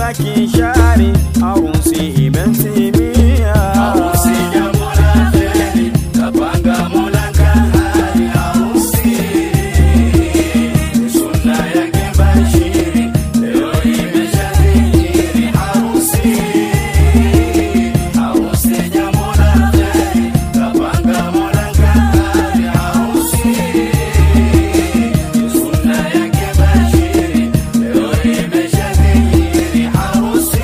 kishari, harusi imetimia. Harusi jambo la kheri, kapanga Mola kahari. Harusi sunna yake bashiri, leo imeshadhihiri. Harusi jambo la kheri, kapanga Mola kahari. Harusi sunna yake bashiri, leo imeshadhihiri. Harusi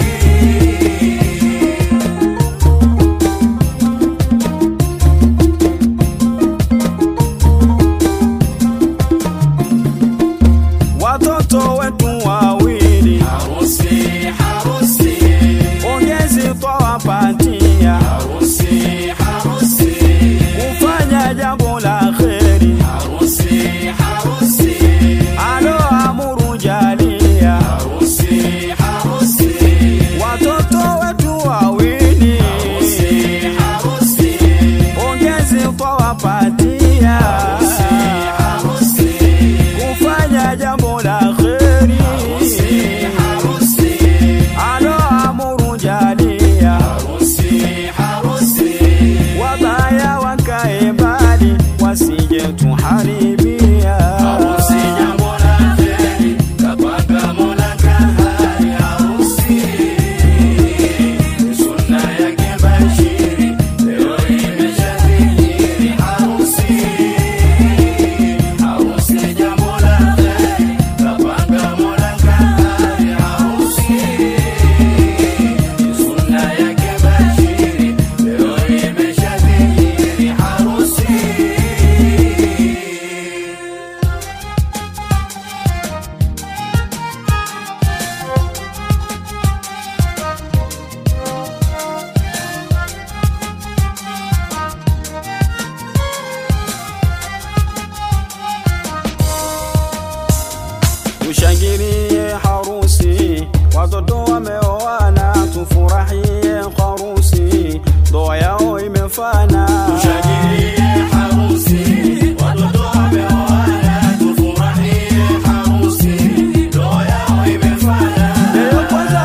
watoto wetu wawili, harusi ongezi twawapatia, harusi kufanya jambo la kheri, harusi aloamuru jalia. harusi Watoto wetu wawili, ongezi twawapatia, kufanya jambo la kheri, aloamuru jalia. Wabaya wakae mbali, wasije tuharibia. harusi jambo la kheri, kapanga Mola kahari. Harusi sunna yake bashiri, leo imeshadhihiri. Harusi jambo la kheri, kapanga Mola kahari. Harusi sunna yake bashiri, leo imeshadhihiri. Harusi Tushangilie harusi, watoto wameoana, tufurahie harusi, ndoa yao imefana. Tushangilie harusi, watoto wameoana, tufurahie harusi, ndoa yao imefana. Leo kwanza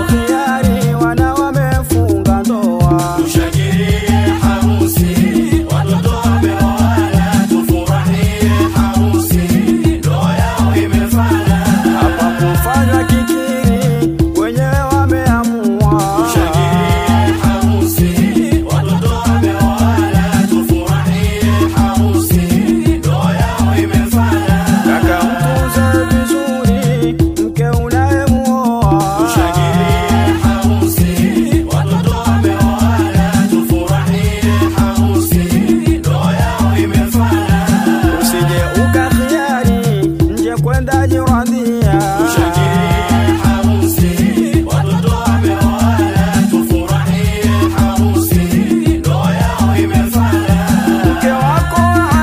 khiari, wana wamefunga ndoa. Tushangilie harusi, watoto wameoana, tufurahie harusi, ndoa yao imefana. Hapa kufanya kikiri, wenyewe wameamua. Tushangilie harusi, watoto wameoana, tufurahie harusi, ndoa yao imefana. Kaka mtunze vizuri mke unayemuoa. Tushangilie harusi, watoto wameoana, tufurahie harusi, ndoa yao imefana. Usije ukakhiari nje kwenda jiradhia. Tushangilie harusi, watoto wameoana, tufurahie harusi, ndoa yao imefana. Mke wako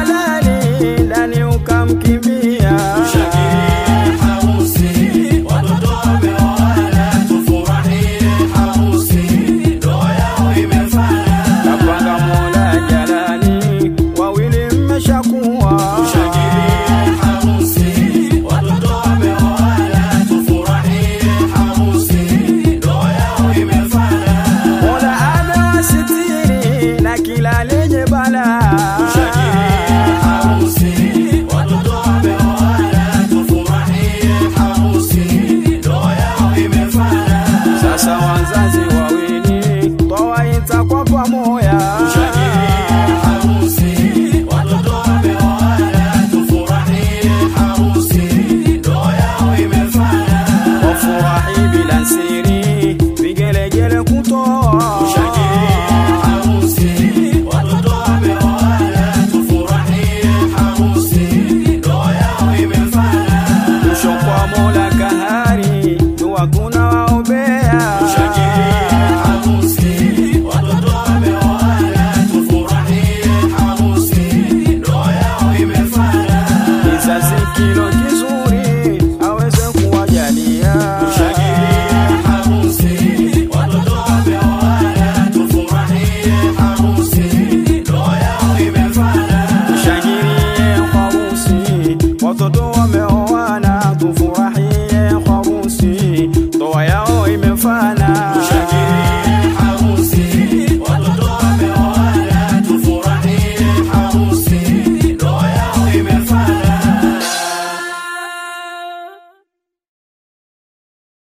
halali ndani ukamkimbia. Tushangilie harusi, watoto wameoana, tufurahie harusi, ndoa yao imefana. Kapanga Mola jalali, wawili mmeshakuwa. Tushangilie harusi, watoto wameoana, tufurahie harusi, ndoa yao imefana. Mola amewasitiri na kila lenye balaa. Tushangilie harusi, watoto wameoana, tufurahie harusi, ndoa yao imefana. Sasa wazazi wawili twawaita kwa pamoja. Tushangilie harusi, watoto wameoana, tufurahie harusi, ndoa yao imefana. Wafurahi bila siri,